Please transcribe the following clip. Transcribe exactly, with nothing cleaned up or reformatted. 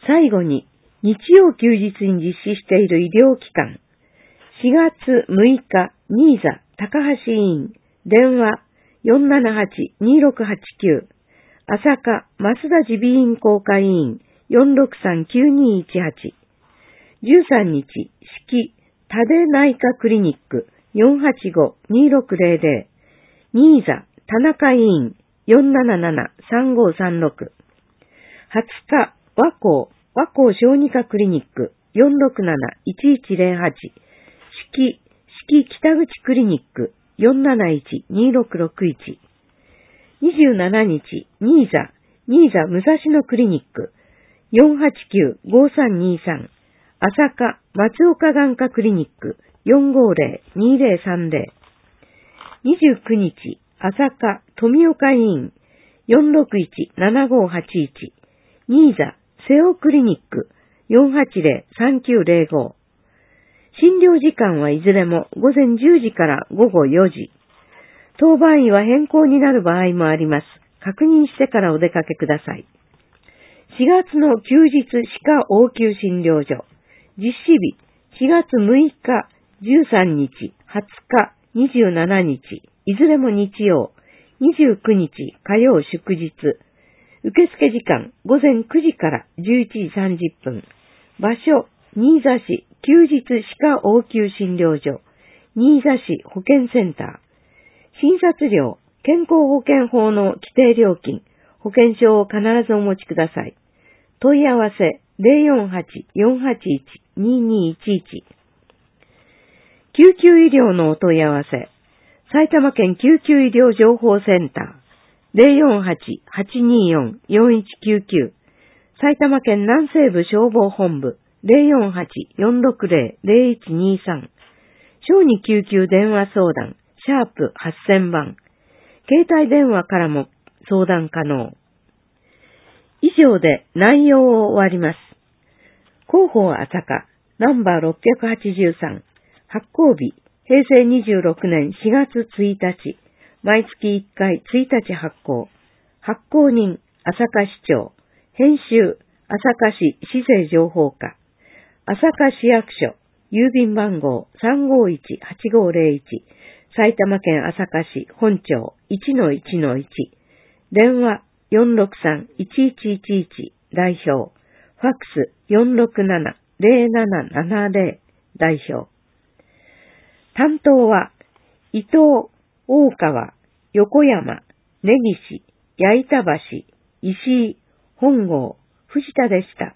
最後に、日曜休日に実施している医療機関、しがつむいか、新座高橋医院、電話 よんななはちにろくはちきゅう、朝霞増田耳鼻咽喉科医院 よんろくさんきゅうにいちはち、じゅうさんにち、四季多出内科クリニック よんはちごにろくぜろぜろ、新座田中医院 よんななななさんごさんろく、はつか和光和光小児科クリニック よんろくなないちいちぜろはち、四季四季北口クリニック よんなないちにろくろくいち、にじゅうしちにち、新座新座武蔵野クリニック よんはちきゅうごさんにさん、朝霞松岡眼科クリニック よんごぜろにぜろさんぜろ、にじゅうくにち、朝霞富岡医院 よんろくいちななごはちいち、新座瀬尾クリニック よんはちぜろさんきゅうぜろご、診療時間はいずれもごぜんじゅうじからごごよじ。当番医は変更になる場合もあります。確認してからお出かけください。しがつの休日歯科応急診療所。実施日、しがつむいか、じゅうさんにち、はつか、にじゅうしちにち、いずれも日曜、にじゅうくにち火曜祝日。受付時間、ごぜんくじからじゅういちじさんじゅっぷん。場所、新座市休日歯科応急診療所、新座市保健センター。診察料、健康保険法の規定料金、保険証を必ずお持ちください。問い合わせ ゼロよんはち よんはちいち ににいちいち。救急医療のお問い合わせ、埼玉県救急医療情報センター ゼロよんはち はちによん よんいちきゅうきゅう、埼玉県南西部消防本部 ゼロよんはち よんろくぜろ ゼロいちにさん、小児救急電話相談シャープはっせんばん、携帯電話からも相談可能。以上で内容を終わります。広報朝霞ナンバーろっぴゃくはちじゅうさん、発行日へいせいにじゅうろくねんしがつついたち、毎月いっかいついたち発行。発行人朝霞市長、編集朝霞市市政情報課、朝霞市役所、郵便番号 さんごいちはちごぜろいち、埼玉県朝霞市本町 いちのいちのいち、電話 よんろくさん いちいちいちいち 代表、ファックス よんろくなな ぜろななななぜろ 代表。担当は伊藤、大川、横山、根岸、矢板橋、石井、本郷、藤田でした。